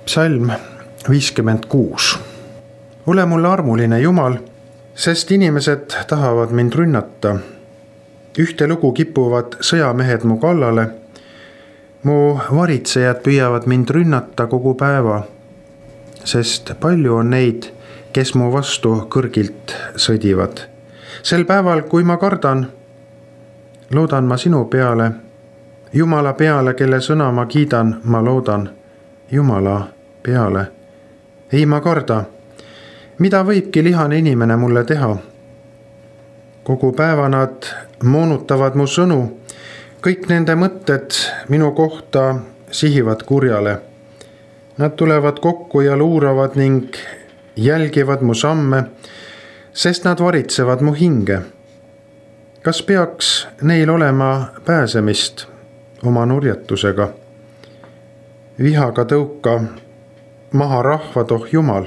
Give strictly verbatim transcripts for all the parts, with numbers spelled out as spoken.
Psalm viiskümmend kuus. Ole mulle armuline Jumal, sest inimesed tahavad mind rünnata. Ühte lugu kipuvad sõjamehed mu kallale. Mu varitsejad püüavad mind rünnata kogu päeva, sest palju on neid, kes mu vastu kõrgilt sõdivad. Sel päeval, kui ma kardan, loodan ma sinu peale, Jumala peale, kelle sõna ma kiidan, ma loodan Jumala peale. Ei ma karda, mida võibki lihane inimene mulle teha. Kogu päeva nad moonutavad mu sõnu, kõik nende mõtted minu kohta sihivad kurjale. Nad tulevad kokku ja luuravad ning jälgivad mu samme, sest nad varitsevad mu hinge. Kas peaks neil olema pääsemist oma nurjatusega? Vihaga tõuka maha rahvad, oh Jumal.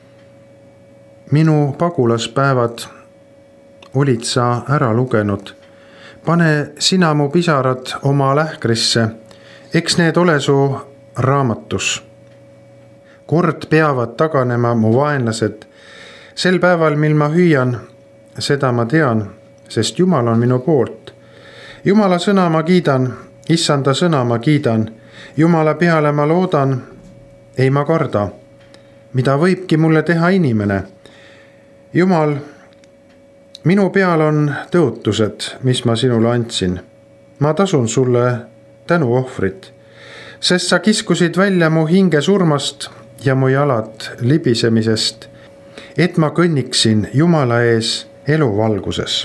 Minu pagulaspäevad olid sa ära lugenud. Pane sina mu pisarad oma lähkrisse, eks need ole su raamatus. Kord peavad taganema mu vaenlased. Sel päeval, mil ma hüüan, seda ma tean, sest Jumal on minu poolt. Jumala sõna ma kiidan, issanda sõna ma kiidan. Jumala peale ma loodan, ei ma karda, mida võibki mulle teha inimene. Jumal, minu peal on tõotused, mis ma sinule andsin. Ma tasun sulle tänuohvrit, sest sa kiskusid välja mu hinge surmast ja mu jalad libisemisest, et ma kõnniksin Jumala ees eluvalguses.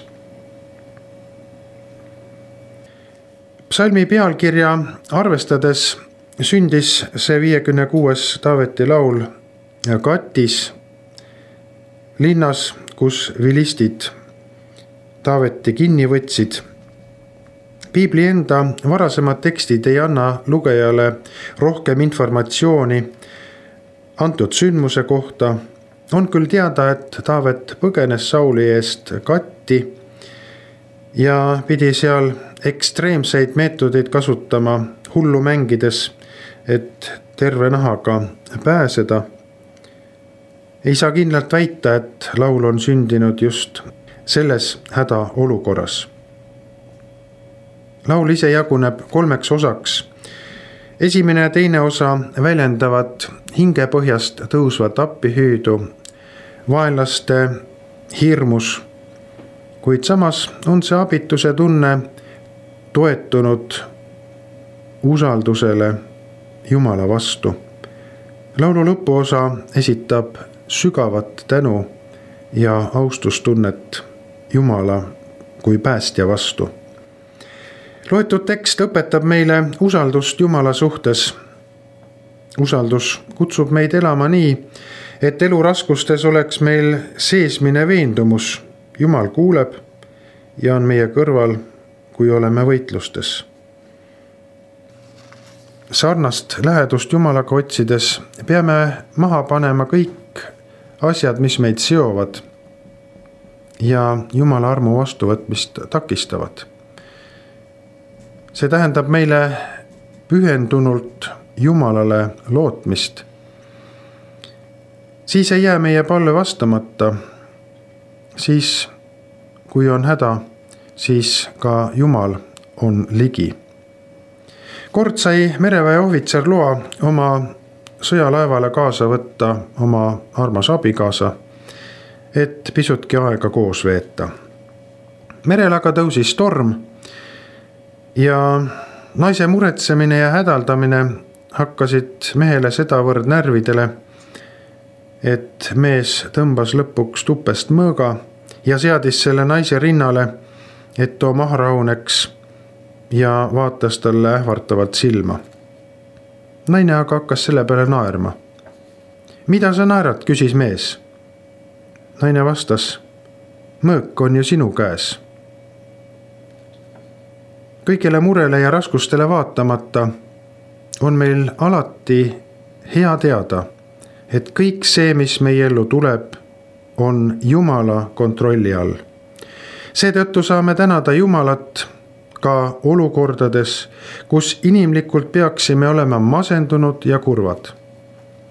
Psalmi pealkirja arvestades sündis see viiekümne kuues Taaveti laul Gatis, linnas, kus vilistid Taaveti kinni võtsid. Piibli enda varasemad tekstid ei anna lugejale rohkem informatsiooni antud sündmuse kohta. On küll teada, et Taavet põgenes Sauli eest Gatti ja pidi seal ekstreemseid meetodeid kasutama hullu mängides, et terve nahaga pääseda. Ei saa kindlalt väita, et laul on sündinud just selles hädaolukorras. Laul ise jaguneb kolmeks osaks. Esimene ja teine osa väljendavad hingepõhjast tõusvat appihüüdu, vaenlaste hirmus, kuid samas on see abituse tunne toetunud usaldusele Jumala vastu. Laulu lõpuosa esitab sügavat tänu ja austustunnet Jumala kui päästja vastu. Loetud tekst õpetab meile usaldust Jumala suhtes. Usaldus kutsub meid elama nii, et elu raskustes oleks meil seesmine veendumus. Jumal kuuleb ja on meie kõrval, kui oleme võitlustes. Sarnast lähedust Jumalaga otsides peame maha panema kõik asjad, mis meid seovad ja Jumala armu vastuvõtmist takistavad. See tähendab meile pühendunult Jumalale lootmist. Siis ei jää meie palve vastamata. Siis, kui on häda, siis ka Jumal on ligi. Kord sai mereväe ohvitser loa oma sõjalaevale kaasa võtta oma armas abikaasa, et pisutki aega koos veeta. Merel aga tõusis torm ja naise muretsemine ja hädaldamine hakkasid mehele sedavõrd närvidele, et mees tõmbas lõpuks tupest mõõga ja seadis selle naise rinnale, et too maha rahuneks ja vaatas talle ähvartavalt silma. Naine aga hakkas selle peale naerma. Mida sa naerad, küsis mees. Naine vastas, mõõk on ju sinu käes. Kõigele murele ja raskustele vaatamata on meil alati hea teada, et kõik see, mis meie ellu tuleb, on Jumala kontrolli all. Seetõttu saame tänada Jumalat ka olukordades, kus inimlikult peaksime olema masendunud ja kurvad.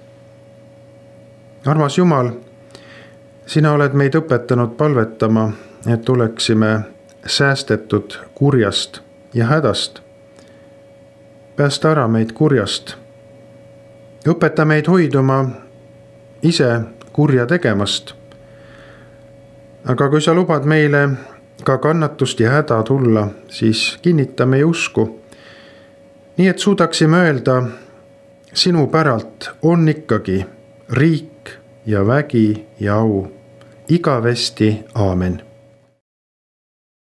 armas Jumal, sina oled meid õpetanud palvetama, et oleksime säästetud kurjast ja hädast. Päästa ära meid kurjast. Õpeta meid hoiduma ise kurja tegemast. Aga kui sa lubad meile ka kannatust ja häda tulla, siis kinnita meie usku. Nii et suudaksime öelda, sinu päralt on ikkagi riik ja vägi ja au. Igavesti, aamen.